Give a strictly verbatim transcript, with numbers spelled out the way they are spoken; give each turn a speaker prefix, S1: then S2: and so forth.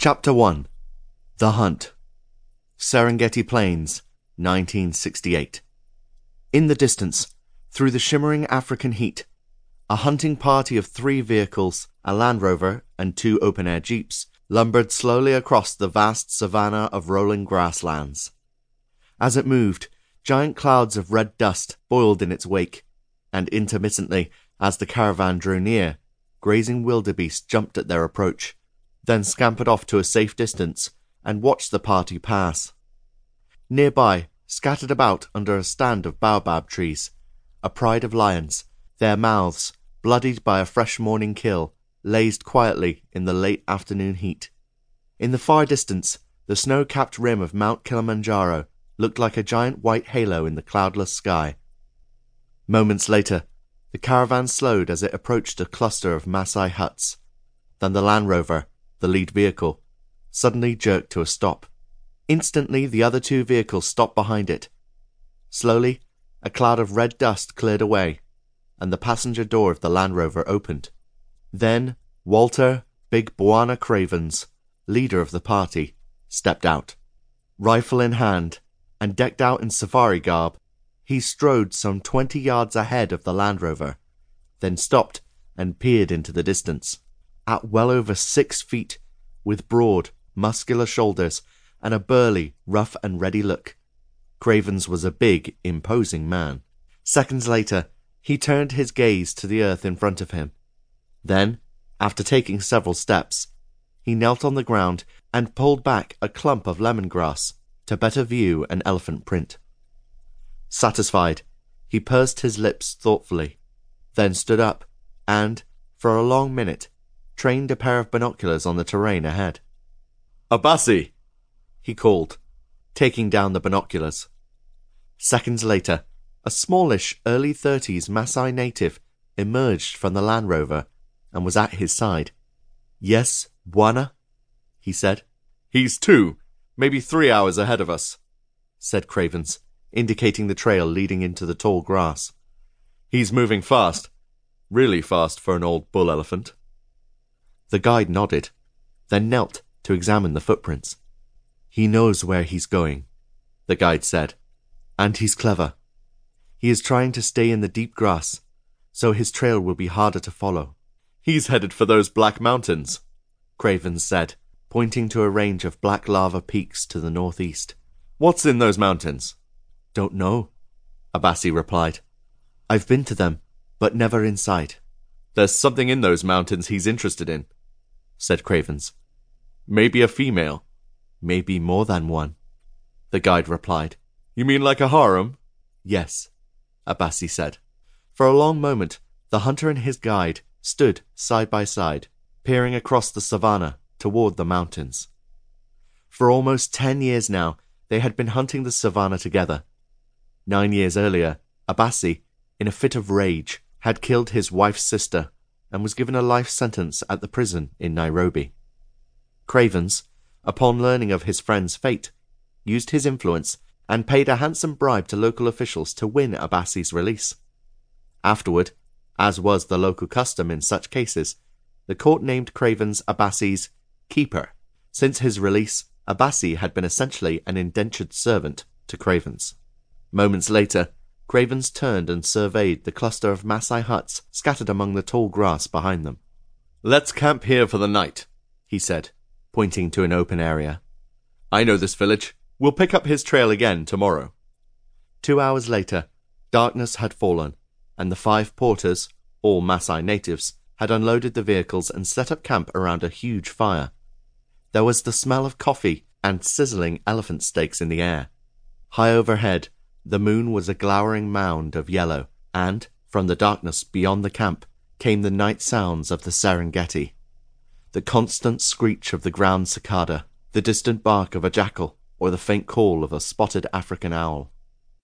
S1: Chapter one. The Hunt. Serengeti Plains, nineteen sixty-eight. In the distance, through the shimmering African heat, a hunting party of three vehicles, a Land Rover and two open-air jeeps, lumbered slowly across the vast savanna of rolling grasslands. As it moved, giant clouds of red dust boiled in its wake, and intermittently, as the caravan drew near, grazing wildebeest jumped at their approach, then scampered off to a safe distance and watched the party pass. Nearby, scattered about under a stand of baobab trees, a pride of lions, their mouths, bloodied by a fresh morning kill, lazed quietly in the late afternoon heat. In the far distance, the snow-capped rim of Mount Kilimanjaro looked like a giant white halo in the cloudless sky. Moments later, the caravan slowed as it approached a cluster of Maasai huts. Then the Land Rover, the lead vehicle, suddenly jerked to a stop. Instantly, the other two vehicles stopped behind it. Slowly, a cloud of red dust cleared away, and the passenger door of the Land Rover opened. Then, Walter Big Bwana Cravens, leader of the party, stepped out. Rifle in hand, and decked out in safari garb, he strode some twenty yards ahead of the Land Rover, then stopped and peered into the distance. At well over six feet, with broad, muscular shoulders and a burly, rough and ready look, Cravens was a big, imposing man. Seconds later, he turned his gaze to the earth in front of him. Then, after taking several steps, he knelt on the ground and pulled back a clump of lemongrass to better view an elephant print. Satisfied, he pursed his lips thoughtfully, then stood up and, for a long minute, trained a pair of binoculars on the terrain ahead. "Abasi!" he called, taking down the binoculars. Seconds later, a smallish, early-thirties Maasai native emerged from the Land Rover and was at his side. "Yes, Bwana?" he said. "He's two, maybe three hours ahead of us," said Cravens, indicating the trail leading into the tall grass. "He's moving fast, really fast for an old bull elephant." The guide nodded, then knelt to examine the footprints. "He knows where he's going," the guide said, "and he's clever. He is trying to stay in the deep grass, so his trail will be harder to follow." "He's headed for those Black Mountains," Cravens said, pointing to a range of black lava peaks to the northeast. "What's in those mountains?" "Don't know," Abasi replied. "I've been to them, but never inside." "There's something in those mountains he's interested in," said Cravens. "Maybe a female." "Maybe more than one," the guide replied. "You mean like a harem?" "Yes," Abasi said. For a long moment, the hunter and his guide stood side by side, peering across the savanna toward the mountains. For almost ten years now, they had been hunting the savanna together. Nine years earlier, Abasi, in a fit of rage, had killed his wife's sister and was given a life sentence at the prison in Nairobi. Cravens, upon learning of his friend's fate, used his influence and paid a handsome bribe to local officials to win Abasi's release. Afterward, as was the local custom in such cases, the court named Cravens Abasi's keeper. Since his release, Abasi had been essentially an indentured servant to Cravens. Moments later, Cravens turned and surveyed the cluster of Maasai huts scattered among the tall grass behind them. "Let's camp here for the night," he said, pointing to an open area. "I know this village. We'll pick up his trail again tomorrow." Two hours later, darkness had fallen, and the five porters, all Maasai natives, had unloaded the vehicles and set up camp around a huge fire. There was the smell of coffee and sizzling elephant steaks in the air. High overhead, the moon was a glowering mound of yellow, and, from the darkness beyond the camp, came the night sounds of the Serengeti. The constant screech of the ground cicada, the distant bark of a jackal, or the faint call of a spotted African owl.